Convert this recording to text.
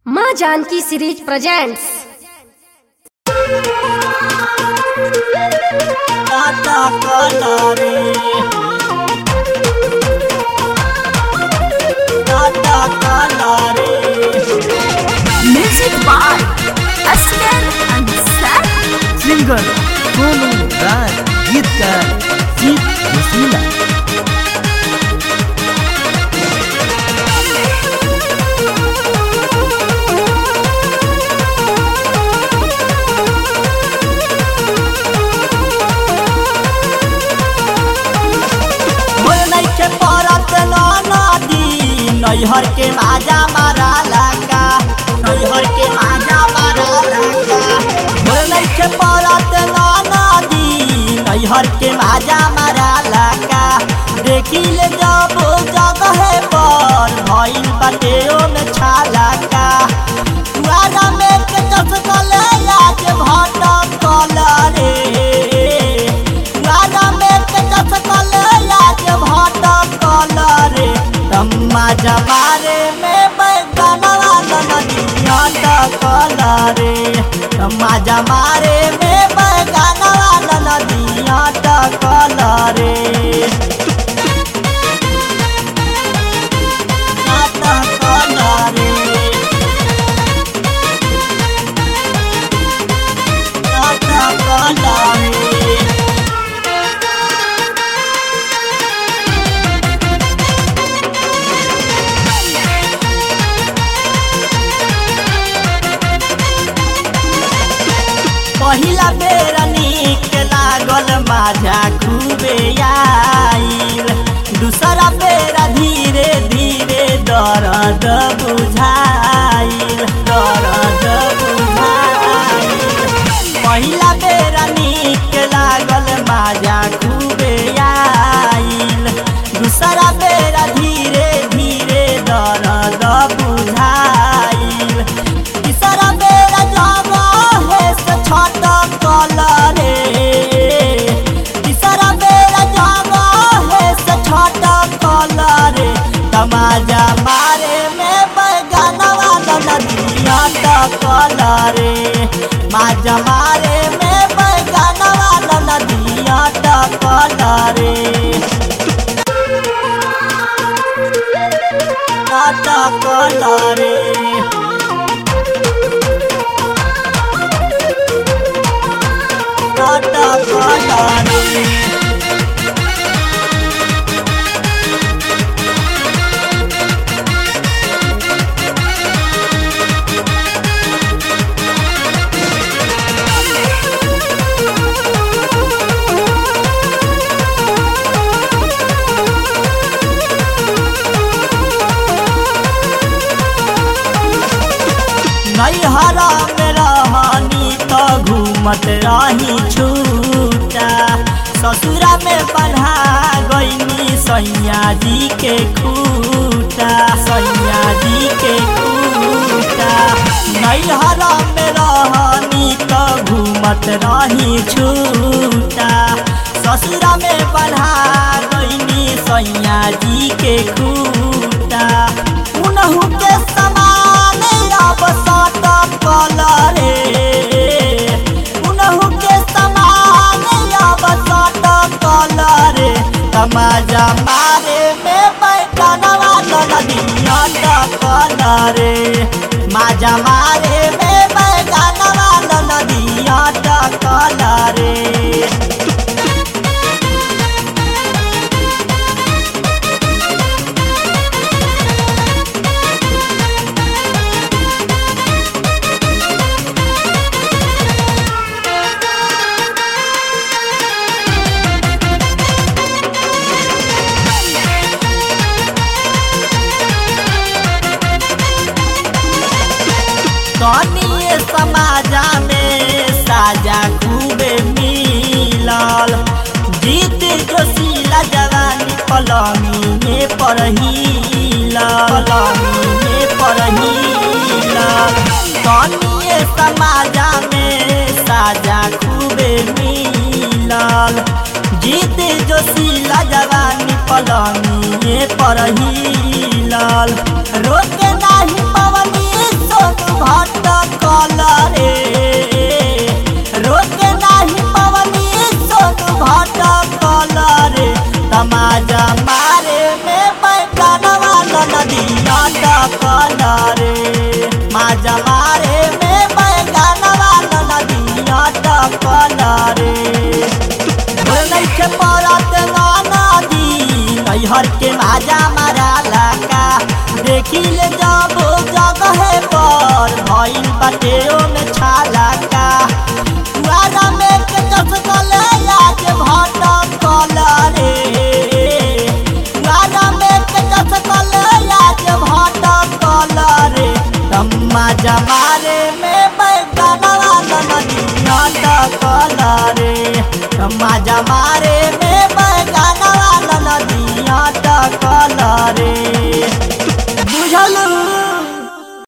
माँ Janki series presents. Music by Asgar Ansar, singer Sonu Raj, गीतकार जीत वसीला। नैहर के माजा मारा लगा, नैहर के माजा मारा लगा, बोले के परत नदी, नैहर के माजा मारा लगा। देखी ले जब जगह पर भइल बाटे में छाला का, तुआरा में के चसकल आज भटकल रे, तुआरा में के चसकल आज भटकल रे। माजा मारे में बैगनवा नदिया टकल रे, माजा मारे में बैगनवा नदिया टकल रे, टकल रे, टकल रे। पहिला बेर नीक लागल माझा खूबे आइल, दूसरा बेर धीरे धीरे दर्द बुझाइल, दर्द बुझाइल। पहिला बेर नीक लागल माझा खूबे आइल, दूसरा बेर धीरे धीरे दर्द बुझाइल, तीसरा बेर छटकल रे, तीसरा बेर छटकल रे। तमाजा मारे में बैगनवा नदिया टकल रे, माजा मारे में बैगनवा नदिया टकल रे, टकल रे। नैहरा में रहनी तो घूमत रही छूटा, ससुरा में बन्हा गईनी सैया जी के खूटा, सैया जी के खूटा। नैहरा में रहनी तो घूमत रही छूटा, ससुरा में बन्हा गईनी सैया जी के खूटा। उनहु के समान अब सटकल रे, उनहु के समान अब सटकल रे। तमाजा मारे में बैगनवा नदिया टकल रे, माजा मारे में बैगनवा नदिया टकल रे। कनिए समाजा में साजा खूबे मिलल, जीत जोशीला जवानी पलंगी में पढ़िल, पलंगी में पढ़िल। कनिए समाजा में साजा खूबे मिलल, जीत जोशीला जवानी पलंगी में पढ़िल। रोके नाही पवनी सोच नैहर के माजा मारा लगा देखी ले जब जगह पर भइल बाटे में छाला का वारा में के चसकल आज भटकल रे वारा में के चसकल आज भटकल रे तम्मा जमारे में बैगनवा नदी नाटकल रे तम्मा जमारे